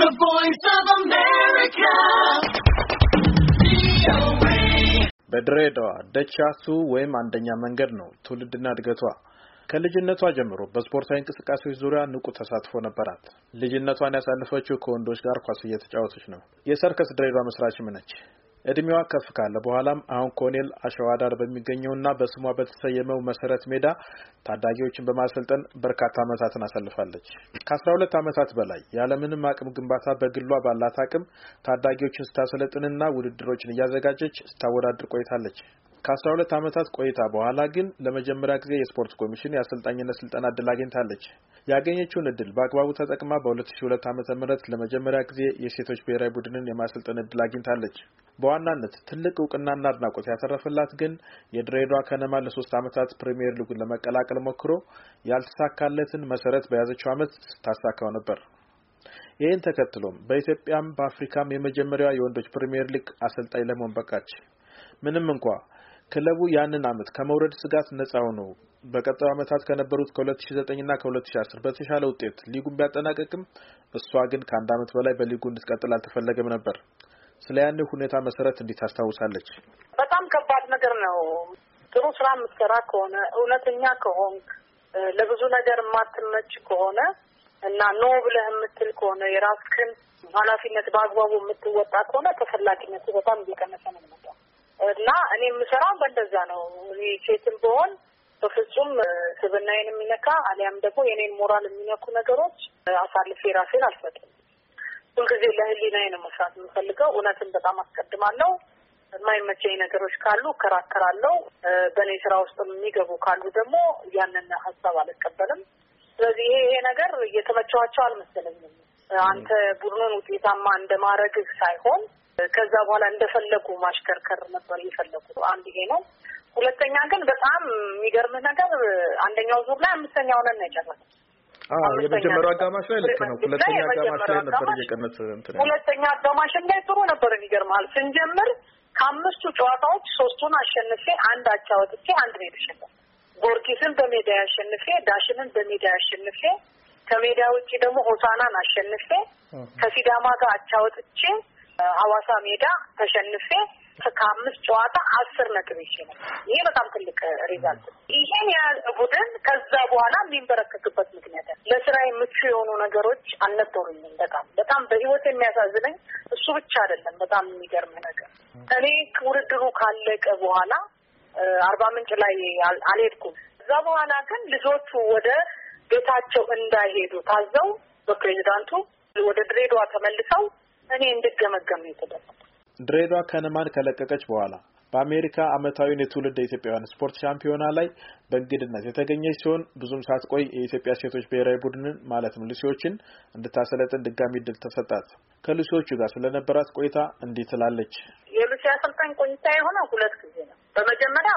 The Voice of America. በድሬዳዋ ደቻሱ ወይም አንደኛ መንገድ ነው ትውልድና እድገቷ። ከልጅነቷ ጀምሮ በስፖርታዊ እንቅስቃሴዎች ዙሪያ ንቁ ተሳትፎ ነበራት። ልጅነቷን ያሳለፈችው ከወንዶች ጋር ኳስ እየተጫወተች ነው። የሰርከስ ድሬዳዋ መስራችም ነች። እድሜዋ ከፍ ካለ በኋላም አሁን ኮኔል አሸዋዳር በሚገኘውና በስሟ በተሰየመው መሰረት ሜዳ ታዳጊዎችን በማሰልጠን በርካታ ዓመታትን አሳልፋለች። ከ12 ዓመታት በላይ ያለምንም አቅም ግንባታ በግሏ ባላት አቅም ታዳጊዎችን ስታሰለጥንና ውድድሮችን እያዘጋጀች ስታወዳድር ቆይታለች። ከ12 ዓመታት ቆይታ በኋላ ግን ለመጀመሪያ ጊዜ የስፖርት ኮሚሽን የአሰልጣኝነት ስልጠና እድል አግኝታለች። ያገኘችውን እድል በአግባቡ ተጠቅማ በ2002 ዓ.ም ለመጀመሪያ ጊዜ የሴቶች ብሔራዊ ቡድንን የማሰልጠን እድል አግኝታለች። በዋናነት ትልቅ እውቅናና አድናቆት ያተረፈላት ግን የድሬዳዋ ከነማ ለ3 ዓመታት ፕሪሚየር ሊጉን ለመቀላቀል ሞክሮ ያልተሳካለትን መሰረት በያዘችው ዓመት ስታሳካው ነበር። ይህን ተከትሎም በኢትዮጵያም በአፍሪካም የመጀመሪያዋ የወንዶች ፕሪሚየር ሊግ አሰልጣኝ ለመሆን በቃች። ምንም እንኳን ክለቡ ያንን አመት ከመውረድ ስጋት ነፃ ሆኖ በቀጣዩ አመታት ከነበሩት ከ2009 እና ከ2010 በተሻለ ውጤት ሊጉን ቢያጠናቀቅም እሷ ግን ከአንድ አመት በላይ በሊጉ እንድትቀጥል አልተፈለገም ነበር። ስለያኔው ሁኔታ መሰረት እንዴት ታስታውሳለች? በጣም ከባድ ነገር ነው። ጥሩ ስራ የምትሰራ ከሆነ እውነተኛ ከሆንክ ለብዙ ነገር የማትመች ከሆነ እና ኖ ብለህ የምትል ከሆነ የራስህን ኃላፊነት በአግባቡ የምትወጣ ከሆነ ተፈላጊነቱ በጣም እየቀነሰ ነው የሚመጣው። እና እኔ የምሰራው በእንደዛ ነው። እኔ ሴትም ብሆን በፍጹም ስብናዬን የሚነካ አሊያም ደግሞ የኔን ሞራል የሚነኩ ነገሮች አሳልፌ ራሴን አልሰጥም። ሁልጊዜ ለህሊናዬ ነው መስራት የምፈልገው። እውነትን በጣም አስቀድማለሁ። የማይመቸኝ ነገሮች ካሉ እከራከራለሁ። በእኔ ስራ ውስጥ የሚገቡ ካሉ ደግሞ ያንን ሀሳብ አልቀበልም። ስለዚህ ይሄ ነገር እየተመቸዋቸው አልመሰለኝም። አንተ ቡድኑን ውጤታማ እንደማድረግህ ሳይሆን ከዛ በኋላ እንደፈለጉ ማሽከርከር ነበር እየፈለጉ። አንድ ይሄ ነው። ሁለተኛ ግን በጣም የሚገርምህ ነገር አንደኛው ዙር ላይ አምስተኛው ነን የጨረሰው። የመጀመሪያው አጋማሽ ላይ ልክ ነው። ሁለተኛ አጋማሽ ላይ ነበር እየቀነሰ እንትን። ሁለተኛ አጋማሽ ላይ ጥሩ ነበር። ይገርማል። ስንጀምር ከአምስቱ ጨዋታዎች 3ቱን አሸንፌ አንድ አቻ ወጥቼ አንድ ነው የተሸነፈው። ጎርጊስን በሜዳ ያሸንፌ፣ ዳሽንን በሜዳ ያሸንፌ፣ ከሜዳ ውጪ ደግሞ ሆሳናን አሸንፌ፣ ከሲዳማ ጋር አቻ ወጥቼ ሐዋሳ ሜዳ ተሸንፌ ከአምስት ጨዋታ 10 ነጥብ ይችላል። ይሄ በጣም ትልቅ ሪዛልት። ይሄን ያህል ቡድን ከዛ በኋላ የሚንበረከክበት ምክንያት ለስራ የምቹ የሆኑ ነገሮች አልነበሩኝም። በጣም በህይወት የሚያሳዝነኝ እሱ ብቻ አይደለም። በጣም የሚገርም ነገር እኔ ውድድሩ ካለቀ በኋላ አርባ ምንጭ ላይ አልሄድኩም። ከዛ በኋላ ግን ልጆቹ ወደ ቤታቸው እንዳይሄዱ ታዘው በፕሬዝዳንቱ ወደ ድሬዳዋ ተመልሰው እኔ እንድገመገም የተደረገው። ድሬዳዋ ከነማን ከለቀቀች በኋላ በአሜሪካ አመታዊውን የትውልድ ኢትዮጵያውያን ስፖርት ሻምፒዮና ላይ በእንግድነት የተገኘች ሲሆን ብዙም ሳትቆይ የኢትዮጵያ ሴቶች ብሔራዊ ቡድንን ማለትም ሉሲዎችን እንድታሰለጥን ድጋሚ እድል ተሰጣት። ከሉሲዎቹ ጋር ስለነበራት ቆይታ እንዲህ ትላለች። የሉሲ አሰልጣኝ ቆይታ የሆነ 2 ጊዜ ነው። በመጀመሪያ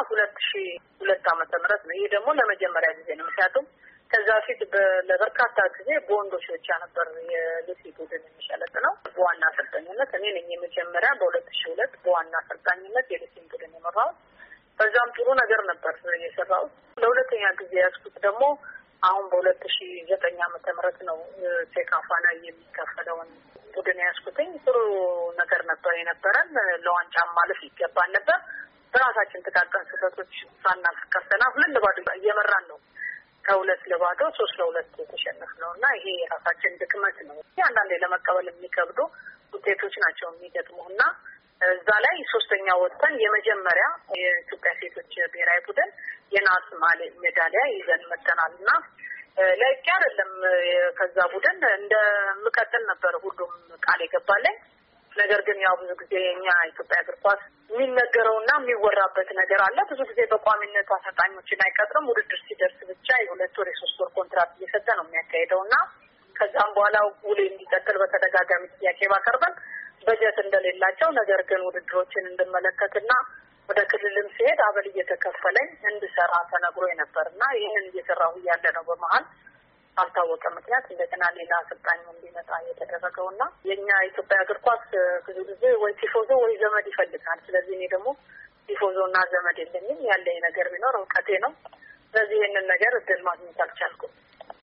2002 ዓመተ ምህረት ነው። ይሄ ደግሞ ለመጀመሪያ ጊዜ ነው። ምክንያቱም ከዛ ፊት ለበርካታ ጊዜ በወንዶች ብቻ ነበር የሉሲ ቡድን የሚሰለጥነው። በዋና አሰልጣኝነት እኔ ነኝ የመጀመሪያ በ2002 በዋና አሰልጣኝነት የሉሲ ቡድን የመራው። በዛም ጥሩ ነገር ነበር የሰራው። ለሁለተኛ ጊዜ ያስኩት ደግሞ አሁን በ2009 ዓመተ ምህረት ነው። ሴካፋ ላይ የሚከፈለውን ቡድን ያስኩትኝ። ጥሩ ነገር ነበር የነበረን። ለዋንጫ ማለፍ ይገባል ነበር። በራሳችን ተቃቀን ስህተቶች ሳናልፍ ቀርተናል። 2-2 እየመራን ነው። ከ2-2 3-2 ተሸነፍነው እና ይሄ የራሳችን ድክመት ነው። አንዳንዴ ለመቀበል የሚከብዱ ውጤቶች ናቸው የሚገጥሙና እዛ ላይ 3ኛ ወጥተን የመጀመሪያ የኢትዮጵያ ሴቶች ብሔራዊ ቡድን የናስ ሜዳሊያ ይዘን መጥተናልና ለቂ አይደለም። ከዛ ቡድን እንደምቀጥል ነበር ሁሉም ቃል የገባልኝ። ነገር ግን ያው ብዙ ጊዜ እኛ ኢትዮጵያ እግር ኳስ የሚነገረውና የሚወራበት ነገር አለ። ብዙ ጊዜ በቋሚነት አሰልጣኞችን አይቀጥርም። ውድድር ሲደርስ ብቻ የ2 ወር የ3 ወር ኮንትራክት እየሰጠ ነው የሚያካሄደውና ከዛም በኋላ ውሌ እንዲቀጥል በተደጋጋሚ ጥያቄ ባቀርበን በጀት እንደሌላቸው፣ ነገር ግን ውድድሮችን እንድመለከትና ወደ ክልልም ሲሄድ አበል እየተከፈለኝ እንድሰራ ተነግሮ ነበርና ይህንን እየሰራሁ ያለ ነው በመሀል አልታወቀ ምክንያት እንደገና ሌላ አሰልጣኝ እንዲመጣ የተደረገውና የኛ ኢትዮጵያ እግር ኳስ ብዙ ጊዜ ወይ ቲፎዞ ወይ ዘመድ ይፈልጋል። ስለዚህ እኔ ደግሞ ቲፎዞና ዘመድ የለኝም። ያለኝ ነገር ቢኖር እውቀቴ ነው። ስለዚህ ይህንን ነገር እድል ማግኘት አልቻልኩም።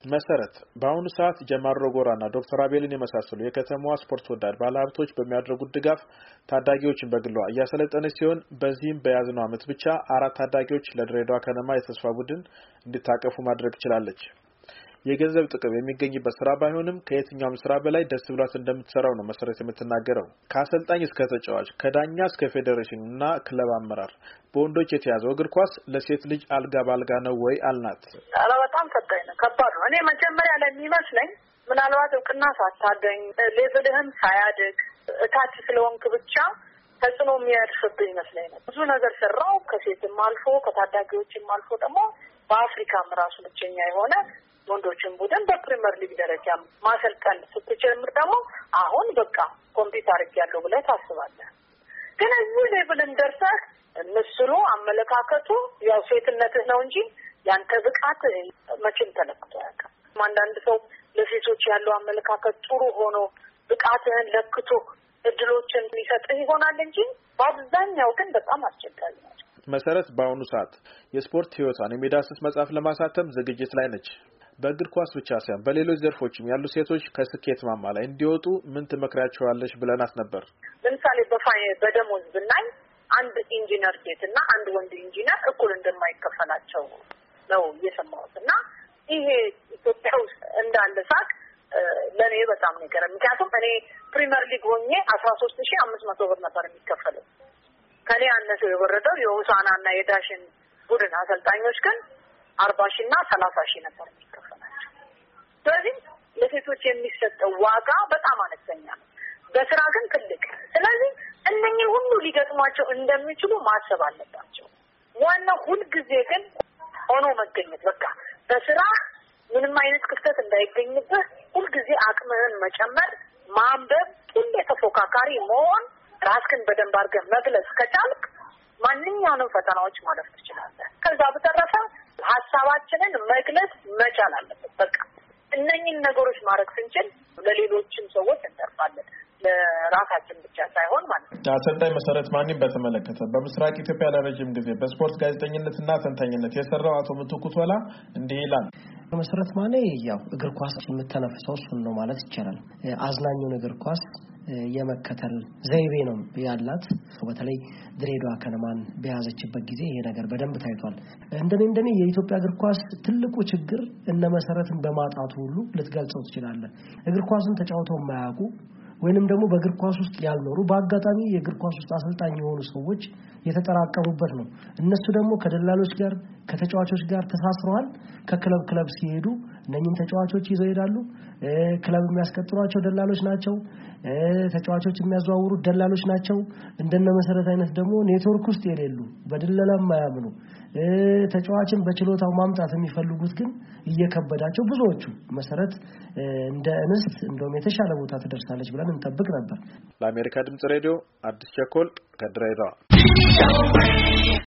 መሰረት በአሁኑ ሰዓት ጀማሮ ጎራና ዶክተር አቤልን የመሳሰሉ የከተማዋ ስፖርት ወዳድ ባለሀብቶች በሚያደርጉት ድጋፍ ታዳጊዎችን በግሏ እያሰለጠነች ሲሆን በዚህም በያዝነው ዓመት ብቻ 4 ታዳጊዎች ለድሬዳዋ ከነማ የተስፋ ቡድን እንዲታቀፉ ማድረግ ችላለች። የገንዘብ ጥቅም የሚገኝበት ስራ ባይሆንም ከየትኛውም ስራ በላይ ደስ ብሏት እንደምትሰራው ነው መሰረት የምትናገረው። ከአሰልጣኝ እስከ ተጫዋች ከዳኛ እስከ ፌዴሬሽን እና ክለብ አመራር በወንዶች የተያዘው እግር ኳስ ለሴት ልጅ አልጋ ባልጋ ነው ወይ አልናት። በጣም ፈታኝ ነው፣ ከባድ ነው። እኔ መጀመሪያ ላይ የሚመስለኝ ምናልባት እውቅና ሳታገኝ ሌቭልህም ሳያድግ እታች ስለሆንክ ብቻ ተጽዕኖ የሚያድርብህ ይመስለኝ ነው። ብዙ ነገር ሰራው፣ ከሴትም አልፎ ከታዳጊዎችም አልፎ ደግሞ በአፍሪካም ራሱ ብቸኛ የሆነ ወንዶችን ቡድን በፕሪሚየር ሊግ ደረጃ ማሰልጠን ስትጀምር ደግሞ አሁን በቃ ኮምፒውተር አድርጌያለሁ ብለህ ታስባለህ። ግን እዚህ ሌቭልን ደርሰህ ምስሉ አመለካከቱ ያው ሴትነትህ ነው እንጂ ያንተ ብቃት መቼም ተለክቶ አያውቅም። አንዳንድ ሰው ለሴቶች ያለው አመለካከት ጥሩ ሆኖ ብቃትህን ለክቶ እድሎችን ሊሰጥህ ይሆናል እንጂ በአብዛኛው ግን በጣም አስቸጋሪ ነው። መሰረት በአሁኑ ሰዓት የስፖርት ህይወቷን የሚዳስስ መጽሐፍ ለማሳተም ዝግጅት ላይ ነች። በእግር ኳስ ብቻ ሳይሆን በሌሎች ዘርፎችም ያሉ ሴቶች ከስኬት ማማ ላይ እንዲወጡ ምን ትመክራቸዋለሽ ብለናት ነበር። ለምሳሌ በደሞዝ ብናይ አንድ ኢንጂነር ሴት እና አንድ ወንድ ኢንጂነር እኩል እንደማይከፈላቸው ነው የሰማሁት እና ይሄ ኢትዮጵያ ውስጥ እንዳለ ሳቅ ለኔ በጣም ነገር ምክንያቱም እኔ ፕሪሚየር ሊግ ሆኜ 13500 ብር ነበር የሚከፈለው። ከኔ አነሰው የወረደው የሆሳዕናና የዳሽን ቡድን አሰልጣኞች ግን 40,000 እና 30,000 ነበር የሚከፈላቸው። ስለዚህ ለሴቶች የሚሰጠው ዋጋ በጣም አነስተኛ ነው፣ በስራ ግን ትልቅ። ስለዚህ እነኚህ ሁሉ ሊገጥሟቸው እንደሚችሉ ማሰብ አለባቸው። ዋናው ሁልጊዜ ግን ሆኖ መገኘት፣ በቃ በስራ ምንም አይነት ክፍተት እንዳይገኝብህ ሁልጊዜ አቅምህን መጨመር፣ ማንበብ፣ ሁሌ ተፎካካሪ መሆን፣ ራስህን በደንብ አድርገህ መግለጽ ከቻልክ ማንኛውንም ፈተናዎች ማለፍ ትችላለህ። ከዛ በተረፈ ሀሳባችንን መግለጽ መቻል አለበት። በቃ እነኚህን ነገሮች ማድረግ ስንችል ለሌሎችም ሰዎች እንተርፋለን፣ ለራሳችን ብቻ ሳይሆን ማለት ነው። አሰልጣኝ መሰረት ማንን በተመለከተ በምስራቅ ኢትዮጵያ ለረጅም ጊዜ በስፖርት ጋዜጠኝነትና ተንታኝነት የሰራው አቶ ምትኩ ቶላ እንዲህ ይላል። መሰረት ማኔ ያው እግር ኳስ የምተነፍሰው እሱን ነው ማለት ይቻላል። አዝናኙን እግር ኳስ የመከተል ዘይቤ ነው ያላት። በተለይ ድሬዳዋ ከነማን በያዘችበት ጊዜ ይሄ ነገር በደንብ ታይቷል። እንደኔ የኢትዮጵያ እግር ኳስ ትልቁ ችግር እነ መሰረትን በማጣቱ ሁሉ ልትገልጸው ትችላለህ። እግር ኳስን ተጫውተው የማያውቁ ወይንም ደግሞ በእግር ኳስ ውስጥ ያልኖሩ በአጋጣሚ የእግር ኳስ ውስጥ አሰልጣኝ የሆኑ ሰዎች የተጠራቀሙበት ነው። እነሱ ደግሞ ከደላሎች ጋር ከተጫዋቾች ጋር ተሳስረዋል። ከክለብ ሲሄዱ እነኚህን ተጫዋቾች ይዘው ይሄዳሉ። ክለብ የሚያስቀጥሯቸው ደላሎች ናቸው። ተጫዋቾች የሚያዘዋውሩ ደላሎች ናቸው። እንደነ መሰረት አይነት ደግሞ ኔትወርክ ውስጥ የሌሉ በድለላም ማያምኑ ተጫዋችን በችሎታው ማምጣት የሚፈልጉት ግን እየከበዳቸው ብዙዎቹ መሰረት እንደ እንስት እንደውም የተሻለ ቦታ ትደርሳለች ብለን እንጠብቅ ነበር። ለአሜሪካ ድምጽ ሬዲዮ አዲስ ቸኮል ከድሬዳዋ